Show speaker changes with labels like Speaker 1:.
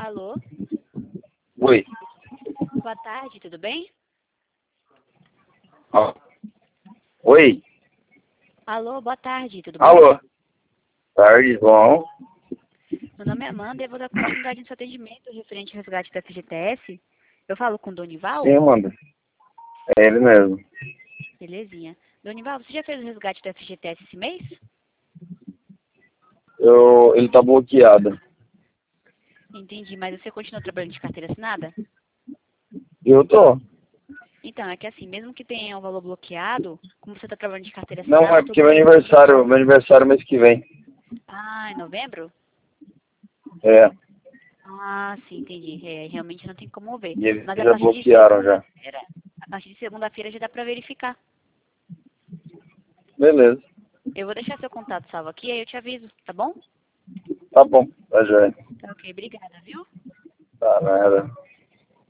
Speaker 1: Alô?
Speaker 2: Oi.
Speaker 1: Boa tarde, tudo bem?
Speaker 2: Ó. Oi.
Speaker 1: Alô, boa tarde, tudo bom?
Speaker 2: Alô. Tarde, bom.
Speaker 1: Meu nome é Amanda e eu vou dar continuidade no seu atendimento referente ao resgate da FGTS. Eu falo com o Donival?
Speaker 2: Sim, Amanda. É ele mesmo.
Speaker 1: Belezinha. Donival, você já fez o resgate da FGTS esse mês?
Speaker 2: Ele tá bloqueado.
Speaker 1: Entendi, mas você continua trabalhando de carteira assinada?
Speaker 2: Eu tô.
Speaker 1: Então, é que assim, mesmo que tenha o valor bloqueado, como você está trabalhando de carteira
Speaker 2: Não,
Speaker 1: assinada,
Speaker 2: é porque meu aniversário é mês que vem.
Speaker 1: Ah, em novembro?
Speaker 2: É.
Speaker 1: Ah, sim, entendi. É, realmente não tem como ver.
Speaker 2: E eles
Speaker 1: Mas
Speaker 2: já bloquearam já.
Speaker 1: a partir de segunda-feira já dá para verificar.
Speaker 2: Beleza.
Speaker 1: Eu vou deixar seu contato salvo aqui, aí eu te aviso, tá bom?
Speaker 2: Tá bom. Tá joia.
Speaker 1: Tá ok, obrigada, viu?
Speaker 2: Tá, nada.